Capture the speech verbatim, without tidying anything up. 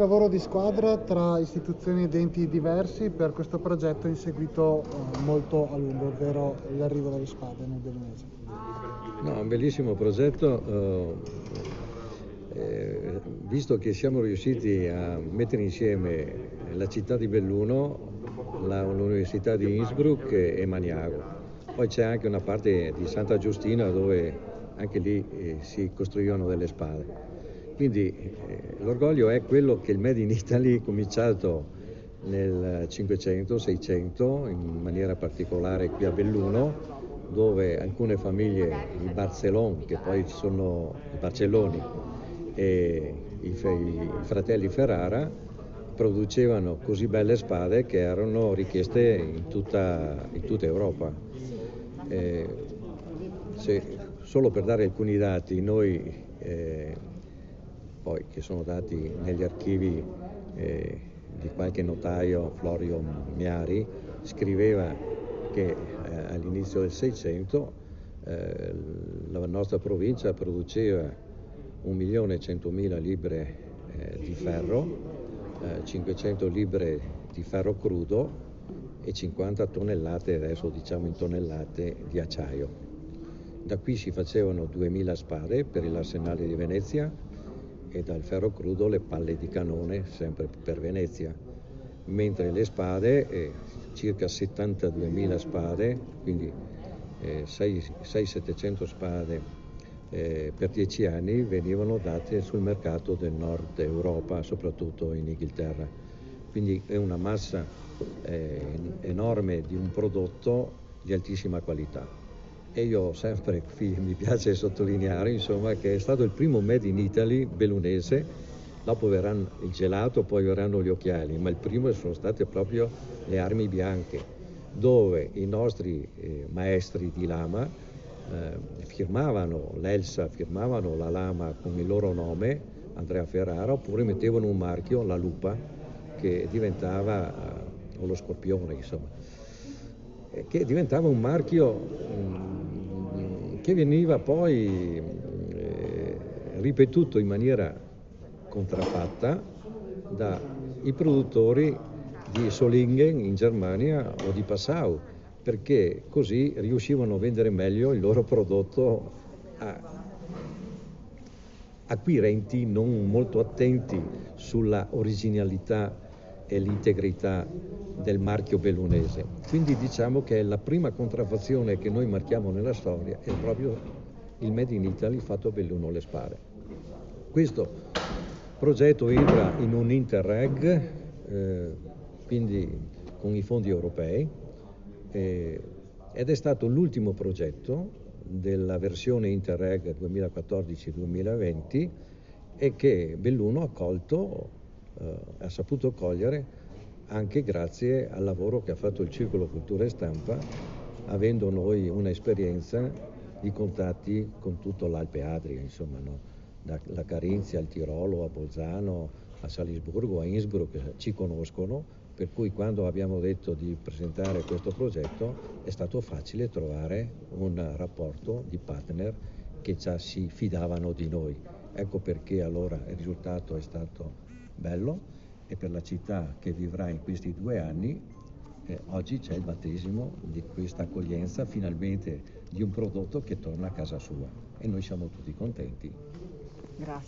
Lavoro di squadra tra istituzioni ed enti diversi per questo progetto inseguito eh, molto a lungo, ovvero l'arrivo delle spade nel Bellunese. No, un bellissimo progetto, eh, eh, visto che siamo riusciti a mettere insieme la città di Belluno, la- l'Università di Innsbruck e Maniago. Poi c'è anche una parte di Santa Giustina dove anche lì eh, si costruivano delle spade. Quindi eh, l'orgoglio è quello che il Made in Italy è cominciato nel cinquecento seicento, in maniera particolare qui a Belluno, dove alcune famiglie, i Barcellon, che poi sono i Barcelloni, e i, i fratelli Ferrara, producevano così belle spade che erano richieste in tutta, in tutta Europa. Eh, se, solo per dare alcuni dati, noi eh, poi che sono dati negli archivi eh, di qualche notaio, Florio Miari, scriveva che eh, all'inizio del Seicento eh, la nostra provincia produceva un milione e centomila libre eh, di ferro, eh, cinquecento libre di ferro crudo e cinquanta tonnellate, adesso diciamo in tonnellate, di acciaio. Da qui si facevano duemila spade per l'arsenale di Venezia e dal ferro crudo le palle di canone sempre per Venezia, mentre le spade, eh, circa settantaduemila spade, quindi eh, sei settecento spade eh, per dieci anni venivano date sul mercato del nord Europa, soprattutto in Inghilterra. Quindi è una massa eh, enorme di un prodotto di altissima qualità. E io sempre qui mi piace sottolineare insomma che è stato il primo Made in Italy bellunese, dopo verranno il gelato, poi verranno gli occhiali, ma il primo sono state proprio le armi bianche, dove i nostri eh, maestri di lama eh, firmavano l'Elsa, firmavano la lama con il loro nome, Andrea Ferrara, oppure mettevano un marchio, la lupa, che diventava, eh, o lo scorpione insomma, che diventava un marchio mh, che veniva poi eh, ripetuto in maniera contraffatta dai produttori di Solingen in Germania o di Passau, perché così riuscivano a vendere meglio il loro prodotto a acquirenti non molto attenti sulla originalità e l'integrità del marchio bellunese. Quindi diciamo che la prima contraffazione che noi marchiamo nella storia è proprio il Made in Italy fatto a Belluno le Spade. Questo progetto entra in un Interreg, eh, quindi con i fondi europei, eh, ed è stato l'ultimo progetto della versione Interreg duemilaquattordici duemilaventi e che Belluno ha colto, eh, ha saputo cogliere anche grazie al lavoro che ha fatto il Circolo Cultura e Stampa, avendo noi un'esperienza di contatti con tutto l'Alpe Adria, insomma, no? Da Carinzia al Tirolo, a Bolzano, a Salisburgo, a Innsbruck ci conoscono, per cui quando abbiamo detto di presentare questo progetto è stato facile trovare un rapporto di partner che già si fidavano di noi. Ecco perché allora il risultato è stato bello e per la città che vivrà in questi due anni eh, oggi c'è il battesimo di questa accoglienza finalmente di un prodotto che torna a casa sua e noi siamo tutti contenti. Grazie.